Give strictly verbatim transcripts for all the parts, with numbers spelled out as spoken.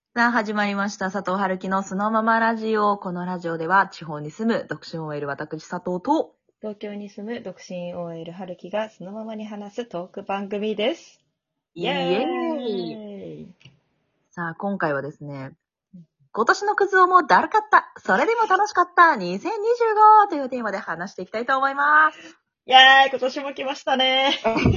さあ始まりました佐藤春樹のそのままラジオ。このラジオでは地方に住む独身 オーエル 私佐藤と東京に住む独身 オーエル 春樹がそのままに話すトーク番組です。イエイエーイ。 ーイ。 さあ今回はですね、今年のクズ男もだるかった、それでも楽しかったにせんにじゅうごというテーマで話していきたいと思います。 イエーイ、今年も来ましたね。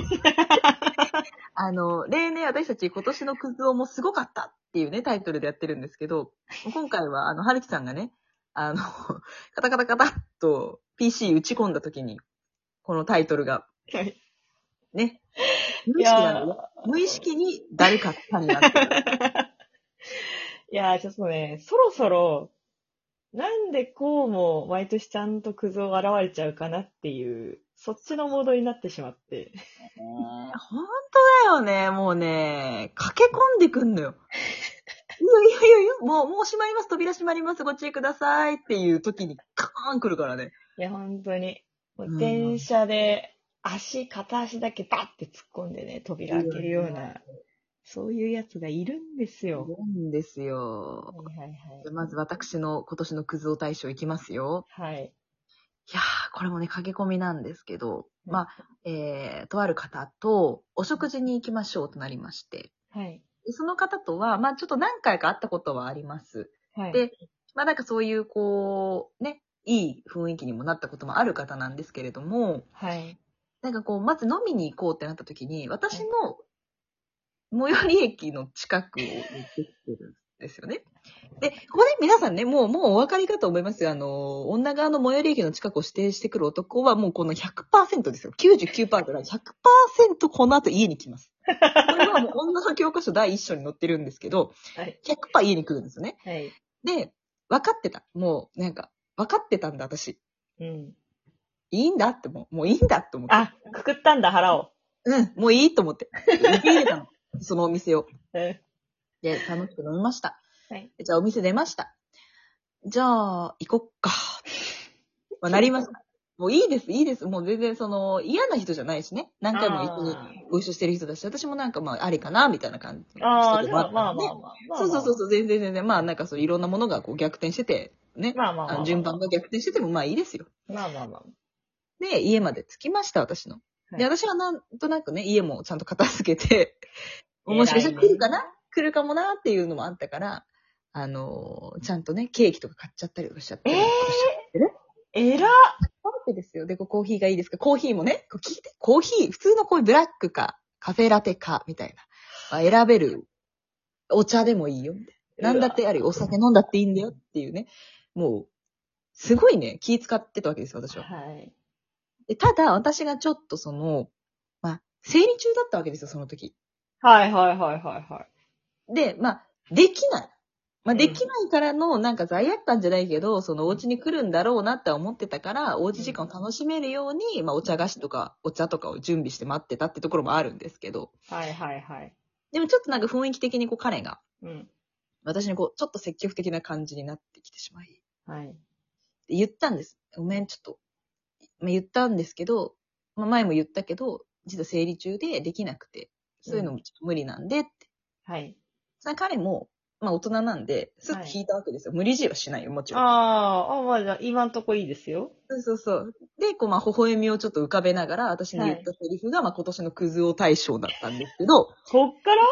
あの、例年私たち今年のクズ男もすごかったっていうね、タイトルでやってるんですけど、今回はあの、春樹さんがね、あの、カタカタカタっと ピーシー 打ち込んだ時に、このタイトルが、ね、無い意識なのやよ。無意識にだるかったになってる。 ー、いやー、ちょっとね、そろそろ、なんでこうも毎年ちゃんとクズを現れちゃうかなっていう、そっちのモードになってしまって。 えー、本当だよね。もうね、駆け込んでくんのよ。いやいやいやいや、もう、もう閉まります。扉閉まります。ご注意くださいっていう時にカーン来るからね。 いや、本当に。もううん。 電車で足、片足だけバッて突っ込んでね、扉開けるような、そういうやつがいるんですいよ。 るんですよ。 はいはいはい。 じゃあまず私の今年のクズ男大賞いきますよ。 はい。 いやー、これもね、駆け込みなんですけど、 はい。 まあ、えー、とある方とお食事に行きましょうとなりまして、 はい。 でその方とは、まあちょっと何回か会ったことはあります。 はい。 で、まあなんかそういうこう、ね、いい雰囲気にもなったこともある方なんですけれども、 はい。 なんかこう、まず飲みに行こうってなった時に、私はい。 の最寄り駅の近くを言ってきてるんですよね。で、ここで皆さんね、もう、もうお分かりかと思いますよ。あの、女側の最寄り駅の近くを指定してくる男はもうこのひゃくパーセントですよ。きゅうじゅうきゅうパーセントぐらい。ひゃくパーセントこの後家に来ます。これはもう女の教科書第一章に載ってるんですけど、 はい。 ひゃくパーセント家に来るんですよね。 はい。 で、分かってた。もう、なんか、分かってたんだ、私。 うん。 いいんだって、もう、もういいんだって思って。 あ、くくったんだ、腹を。 うん、もういいと思って。受け入れたの。そのお店を。 うん。 で、楽しく飲みました。 はい。 じゃあお店出ました。じゃあ、行こっか。まあ、なりました。もういいです、いいです。もう全然その、嫌な人じゃないしね。何回も一緒にあご一緒してる人だし、私もなんかまあ、ありかな、みたいな感じあ。ああ、 の人でもあじゃあ、まあったので、 まあまあ。まあまあまあ。 そうそうそうそう、全然全然、まあなんかそういろんなものがこう逆転してて、ね。 まあまああのまあまあまあ。 順番が逆転しててもまあいいですよ。 まあまあまあ。 で、家まで着きました、私の。で、 はい。 私はなんとなくね、家もちゃんと片付けて、もしかしたら来る偉いね。 かな来るかもなっていうのもあったから、あのーちゃんとね、ケーキとか買っちゃったりとかしちゃったえりとかしちゃってね。 えー、偉っ。 わけですよ。で、コーヒーがいいですかコーヒーもね、こう聞いて、コーヒー、普通のこういうブラックか、カフェラテか、みたいな。選べる。お茶でもいいよ。みたいな。なんだってあり、お酒飲んだっていいんだよっていうね。もう、すごいね、気使ってたわけですよ、私は。 はい。 でただ、私がちょっとその、まあ、生理中だったわけですよ、その時。 はいはいはいはいはで、まあ、できない。まあ、 い。 できないからの、なんか罪悪感じゃないけど、そのお家に来るんだろうなって思ってたから、おうち時間を楽しめるように、まあ、お茶菓子とか、お茶とかを準備して待ってたってところもあるんですけど、 はいはいはい。 でもちょっとなんか雰囲気的にこう彼が、 うん。 私にこう、ちょっと積極的な感じになってきてしまい、 はい。 で言ったんです。ごめん、ちょっと、まあ、言ったんですけど、まあ、前も言ったけど、実は生理中でできなくて、そういうのもちょっと無理なんでって。 はい。 それ彼も、まあ大人なんで、すっと引いたわけですよ。無理強いはしないよ、もちろん。 ああ、あ、まあじゃあ、今んとこいいですよ。 そうそうそう。で、こう、まあ、微笑みをちょっと浮かべながら、私に言ったセリフが、まあ、今年のクズ男大賞だったんですけど、 こっから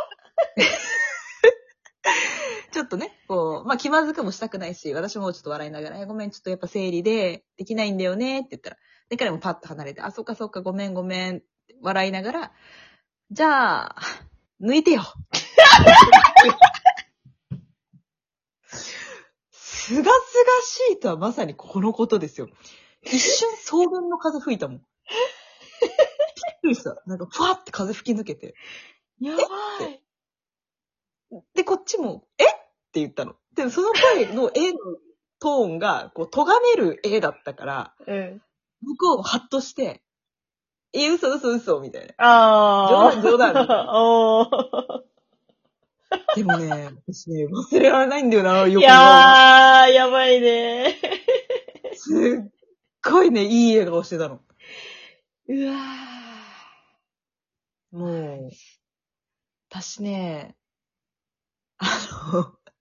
ちょっとね、こう、まあ、気まずくもしたくないし、私もちょっと笑いながら、えごめん、ちょっとやっぱ生理で、できないんだよね、って言ったら、で、彼もパッと離れて、あ、そっかそっか、ごめんごめん、って笑いながら、じゃあ、抜いてよ。すがすがしいとはまさにこのことですよ。一瞬、草原の風吹いたもん。びっくりした。なんか、ふわって風吹き抜けて。 やえっばい。 て。で、こっちも、えって言ったの。でもその声の A のトーンが、こう、咎める A だったから、 うん。 向こうもハッとして、え、嘘嘘嘘みたいな。冗あ談冗談みたいな。 あ。おー。 でもね、私ね、忘れられないんだよな、 い横顔が。 やー、やばいねすっごいね、いい笑顔してたの。 ー。うわー。 もう、私ね、あの、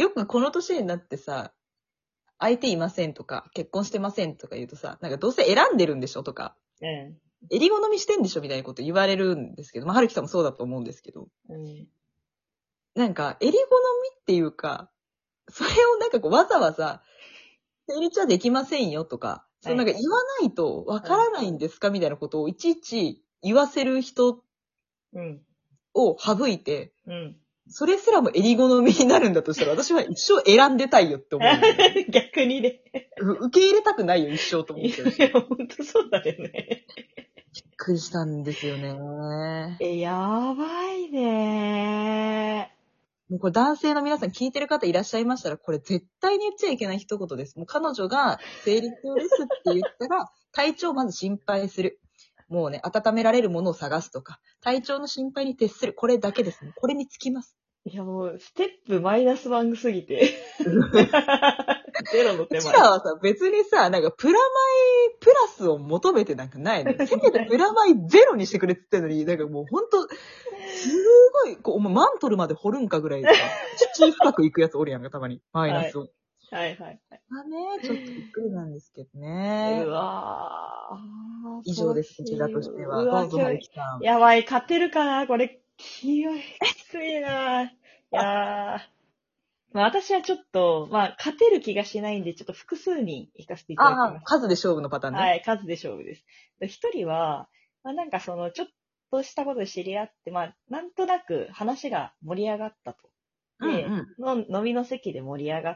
よくこの年になってさ、相手いませんとか、結婚してませんとか言うとさ、なんかどうせ選んでるんでしょとか、 うん。 襟好みしてんでしょみたいなこと言われるんですけど、まあ、はるきさんもそうだと思うんですけど、 うん。 なんか、襟好みっていうか、それをなんかこうわざわざ、成立はできませんよとか、そうなんか言わないとわからないんですかみたいなことをいちいち言わせる人うん。 を省いて、 うん。 それすらも襟好みになるんだとしたら、私は一生選んでたいよって思うんだよね。 逆にね。 う受け入れたくないよ、一生と思いっちゃうし。 や、ほんとそうだよね。 びっくりしたんですよね。 え、やばいねもうこれ男性の皆さん聞いてる方いらっしゃいましたら、これ絶対に言っちゃいけない一言です。もう彼女が生理痛ですって言ったら、体調をまず心配する。もうね、温められるものを探すとか、体調の心配に徹する。これだけですね。これにつきます。 いやもう、ステップマイナスワンすぎて。ゼロのう手前。 ちらはさ、別にさ、なんかプラマイプラスを求めてなんかないの。せめてプラマイゼロにしてくれって言ってんのに、なんかもうほんと、すごい、こう、もうマントルまで掘るんかぐらいさ、土深く行くやつおるやんか、たまに。マイナスを。 はいはいはい。 まあね、ちょっとびっくりなんですけどうね。 わぁ。 以上です、こちらとしては。どうわ、 うぞ、 今日、 はるきさん。 やばい、勝てるかなこれ、ききついなぁ。いやー。まあ私はちょっと、まあ勝てる気がしないんで、ちょっと複数人行かせていただきああ、 ます。 数で勝負のパターンね。 はい、数で勝負です。一人は、まあなんかその、ちょっとしたことで知り合って、まあなんとなく話が盛り上がったと。で、 うんの飲みの席で盛り上がって、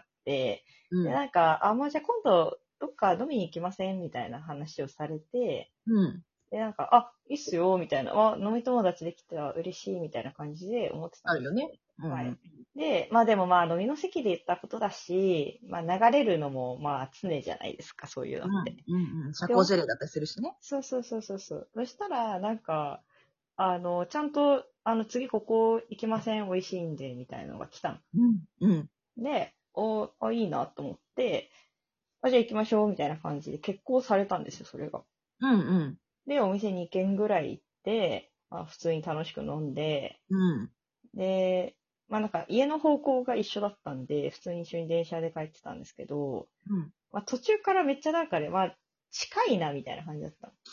で、 うん。 なんか、あ、もうじゃあ今度、どっか飲みに行きませんみたいな話をされて、 うん。 で、なんか、あ、いいっすよ、みたいな、あ、飲み友達できたら嬉しい、みたいな感じで思ってたんです。 あるよね。うんうはいん。。 で、まあでもまあ飲みの席で言ったことだし、まあ流れるのもまあ常じゃないですか、そういうのって。 うんうんうん。社交辞令だったりするしね。 そうそうそうそうそう。そしたら、なんか、あの、ちゃんと、あの、次ここ行きません、美味しいんで、みたいなのが来たうんうん。 の。で、お、あ、いいなと思って、あ、じゃあ行きましょう、みたいな感じで結構されたんですよ、それが。 うんうんで、お店に軒ぐらい行って、まあ普通に楽しく飲んで、 うんで、まあなんか家の方向が一緒だったんで、普通に一緒に電車で帰ってたんですけど、 うんまあ途中からめっちゃなんかね、まあ近いなみたいな感じだったの。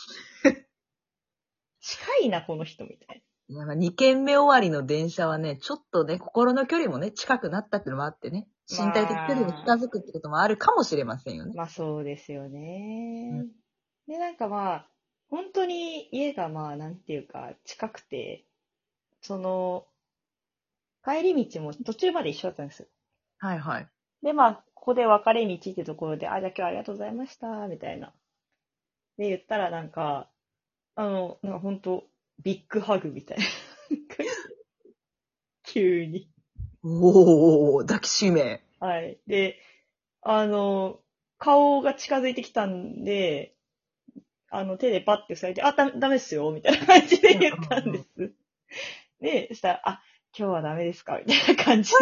近いな、この人みたいいや、まあ、に軒目終わりの電車はね、ちょっとね、心の距離もね、近くなったっていうのもあってね、 な。 身体的距離も近まあ、 づくってこともあるかもしれませんよね。 まあそうですよね。 うんで、なんかまあ、本当に家がまあなんていうか近くて、その、帰り道も途中まで一緒だったんですよ。 はいはい。 で、まあ、ここで分かれ道ってところで、あ、じゃあ今日はありがとうございました、みたいな。で、言ったらなんか、あの、なんかほんと、ビッグハグみたいな。急に。 おー、抱きしめ。 はい。で、あの、顔が近づいてきたんで、あの、手でパッて塞いで、あ、だ、ダメっすよ、みたいな感じで言ったんです。で、そしたら、あ、今日はダメですかみたいな感じで。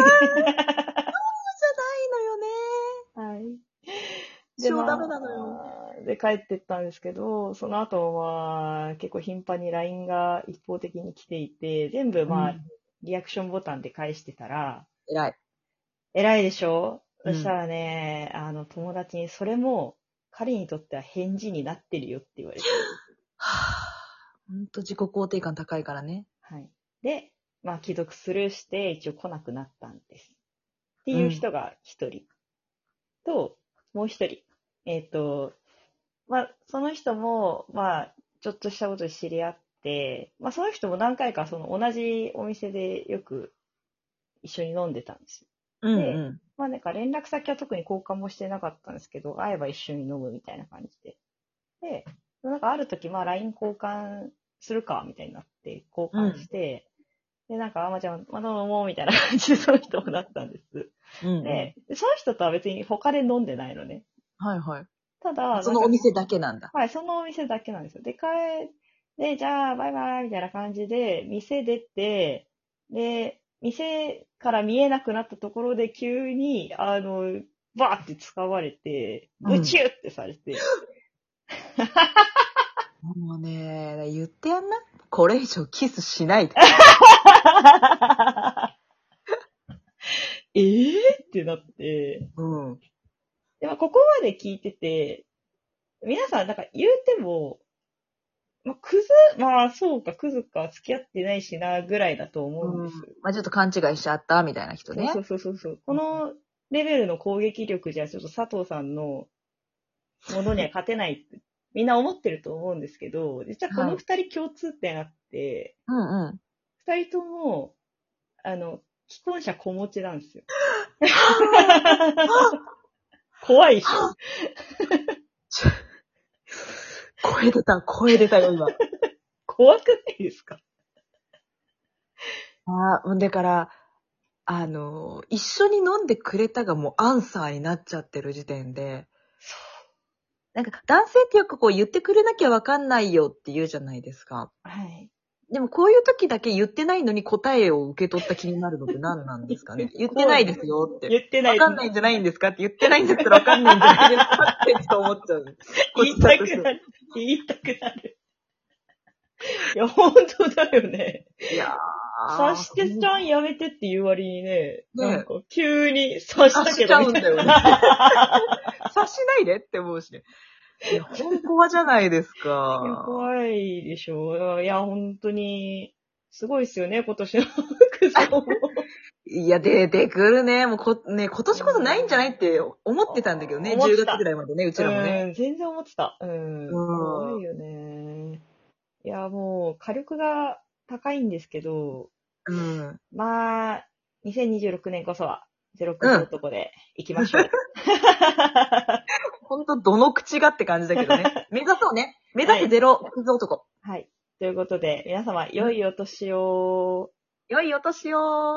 ないのよね。 はい。で、 一生ダメまなのよ。 あ、で、帰ってったんですけど、その後は、結構頻繁に ライン が一方的に来ていて、全部まあ、 うん。 リアクションボタンで返してたら、 偉い。 偉いでしょうん。 そしたらね、あの、友達に、それも、彼にとっては返事になってるよって言われて。 はぁ。ほんと自己肯定感高いからね。 はい。で、まあ、既読スルーして、一応来なくなったんです。っていううん。 人が一人。と、もう一人。えっと、まあ、その人も、まあ、ちょっとしたことで知り合って、まあ、その人も何回かその同じお店でよく一緒に飲んでたんですよ。 うんで、 うまあなんか連絡先は特に交換もしてなかったんですけど、会えば一緒に飲むみたいな感じで。で、なんかある時、まあ ライン 交換するか、みたいになって交ん。う換ん。 して、で、なんか、あまちゃん、まだ飲もうみたいな感じでその人もなったんです。 うんうん。 で、その人とは別に他で飲んでないのね。 はいはい。 ただ、 そなんか、 のお店だけなんだ。 はい、そのお店だけなんですよ。で、帰で、じゃあ、バイバイみたいな感じで、店出て、で、店から見えなくなったところで急に、あの、バーって掴まれて、ブチューってされて。 もうね、言ってやんな。これ以上キスしないで。 えーってなって、 うん。 でもここまで聞いてて、皆さん、なんか言うても、まあ、クズ、まあ、そうか、クズか、付き合ってないしな、ぐらいだと思うんうん。 です。 まあちょっと勘違いしちゃったみたいな人ね。 そうそうそうそうそう。このレベルの攻撃力じゃ、ちょっと佐藤さんのものには勝てないって、みんな思ってると思うんですけど、実はこはい。 の二人共通点あって、 うんうん。 二人とも、あの、既婚者子持ちなんですよ。怖いでしょ。 声出た、声出たよ、今。 怖くないですか？ ああ、だから、あの、一緒に飲んでくれたがもうアンサーになっちゃってる時点で、なんか男性ってよくこう言ってくれなきゃわかんないよって言うじゃないですか。 はい。 でもこういう時だけ言ってないのに答えを受け取った気になるのって何なんですかね。言ってないですよって。 言ってない。 わかんないんじゃないんですかって言ってないんだったらわかんないんじゃないですかってちょっと思っちゃう。 言いたくなる。言いたくなる。いや、本当だよね。 いやー。 察してちゃんやめてって言う割にね、 ねなんか急に察したけど。 察しちゃうんだよね。察しないでって思うしね。いや、本怖じゃないですか。 いや、怖いでしょ。いや、本当に、すごいですよね、今年のクソも。 いや、出てくるね。もうこ、ね、今年こそないんじゃないって思ってたんだけどね。10 思ってた。 月ぐらいまでね、うちらもね。 うん、全然思ってた。うん。怖うん。 いよね。いや、もう、火力が高いんですけど、 うん。 まあ、にせんにじゅうろくねんこそは、ゼロクズうん。 男で行きましょう。 ほんと、どの口がって感じだけどね。目指そうね。目指せゼロ、クズ男。 はい。ということで、皆様、良いお年を。 良いお年を。